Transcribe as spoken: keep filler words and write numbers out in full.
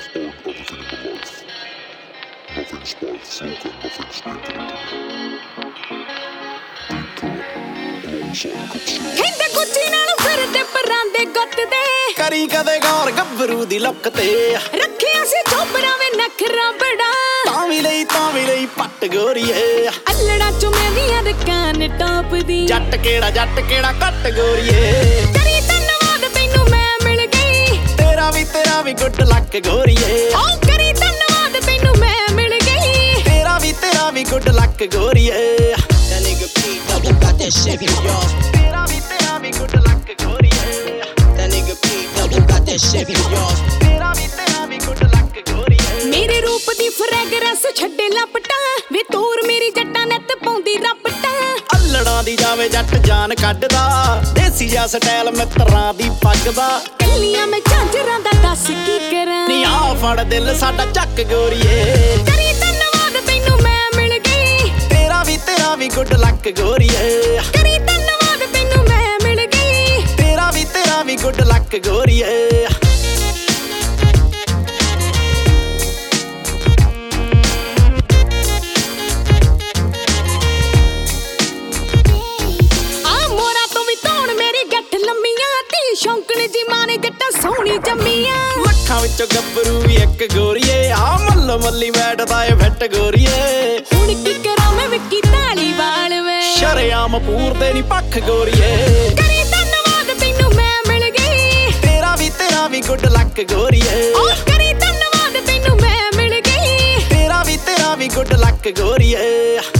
spoiled everything in my life. Nothing spoiled Fluke and nothing stinking. ਕਹਿੰਦੇ ਗੁੱਜੀ ਨਾਲ ਫਿਰਦੇ ਪਰਾਂਦੇ ਗੁੱਤ ਦੇ ਕਰੀ ਕਦੇ ਗੌਰ ਗੱਭਰੂ ਦੀ ਲੁੱਕ ਤੇ ਰੱਖਿਆ ਸੀ ਚੋਬਰਾਂ ਵੇ ਨਖਰਾ ਬੜਾ ਤਾਂ ਵੀ ਲਈ ਤਾਂ ਵੀ ਲਈ ਪੱਟ ਗੋਰੀਏ ਅੱਲੜਾ ਚੁਮੇ ਦੀਆਂ ਰਕਾਨ ਟਾਪ ਦੀ ਜੱਟ ਕਿਹੜਾ ਜੱਟ ਕਿਹੜਾ ਕੱਟ ਗੋਰੀਏ ਕਰੀ ਧੰਨਵਾਦ ਤੈਨੂੰ ਮੈਂ ਮਿਲ ਗਈ ਤੇਰਾ ਵੀ ਤੇਰਾ ਵੀ ਗੁੱਡ ਲੱਕ ਗੋਰੀਏ ਓ ਕਰੀ ਧੰਨਵਾਦ ਤੈਨੂੰ ਮੈਂ ਮਿਲ ਗਈ ਤੇਰਾ ਵੀ ਤੇਰਾ ਵੀ ਗੁੱਡ ਲੱਕ ਗੋਰੀਏ That nigga P double got that shit for y'all. ਤੇਰਾ ਵੀ ਤੇਰਾ ਵੀ ਗੁੱਡ ਲੱਕ ਗੋਰੀਏ That nigga P double got that shit for y'all. ਤੇਰਾ ਵੀ ਤੇਰਾ ਵੀ ਗੁੱਡ ਲੱਕ ਗੋਰੀਏ ਮੇਰੇ ਰੂਪ ਦੀ ਫਰੈਗਰੈਂਸ ਛੱਡੇ ਲਪਟਾਂ ਵੇ ਤੂਰ ਮੇਰੀ ਜੱਟਾਂ ਨੱਤ ਪਾਉਂਦੀ ਰਪਟਾਂ ਅੱਲੜਾਂ ਦੀ ਜਾਵੇ ਜੱਟ ਜਾਨ ਕੱਢਦਾ ਦੇਸੀ ਜਿਹਾ ਸਟਾਈਲ ਮਿੱਤਰਾਂ ਦੀ ਪੱਗ ਦਾ ਕੱਲੀਆਂ ਮੈਂ ਝਾਂਜਰਾਂ ਦਾ ਦੱਸ ਕੀ ਕਰਾਂ ਨੀ ਆ ਫੜ ਦਿਲ ਸਾਡਾ ਚੱਕ ਗੋਰੀਏ ਕਰੀ ਧੰਨਵਾਦ ਤੈਨੂੰ ਮੈਂ ਮਿਲ ਗਈ ਤੇਰਾ ਵੀ ਤੇਰਾ ਵੀ ਗੁੱਡ ਲੱਕ ਗੋਰੀਏ ਕਰੀ ਧੰਨਵਾਦ ਤੈਨੂੰ ਮੈਂ ਮਿਲ ਗਈ ਤੇਰਾ ਵੀ ਤੇਰਾ ਵੀ ਗੁੱਡ ਲੱਕ ਗੋਰੀਏ ਸ਼ੌਂਕਣ ਜੀ ਮਾਨੇ ਜੱਟਾਂ ਸੋਹਣੀ ਜੰਮੀਆਂ ਲੱਖਾਂ ਵਿੱਚੋਂ ਗੱਭਰੂ ਵੀ ਇੱਕ ਗੋਰੀਏ ਆ ਮੱਲੋ ਮੱਲੀ ਬੈਠਦਾ ਏ ਫਿੱਟ ਗੋਰੀਏ ਹੁਣ ਕੀ ਕਰਾਂ ਮੈਂ ਵਿੱਕੀ ਧਾਲੀਵਾਲ ਵੇ ਸ਼ਰੇਆਮ ਪੂਰਦੇ ਨੀ ਪੱਖ ਗੋਰੀਏ ਕਰੀ ਧੰਨਵਾਦ ਤੈਨੂੰ ਮੈਂ ਮਿਲ ਗਈ ਤੇਰਾ ਵੀ ਤੇਰਾ ਵੀ ਗੁੱਡ ਲੱਕ ਗੋਰੀਏ ਓ ਕਰੀ ਧੰਨਵਾਦ ਤੈਨੂੰ ਮੈਂ ਮਿਲ ਗਈ ਤੇਰਾ ਵੀ ਤੇਰਾ ਵੀ ਗੁੱਡ ਲੱਕ ਗੋਰੀਏ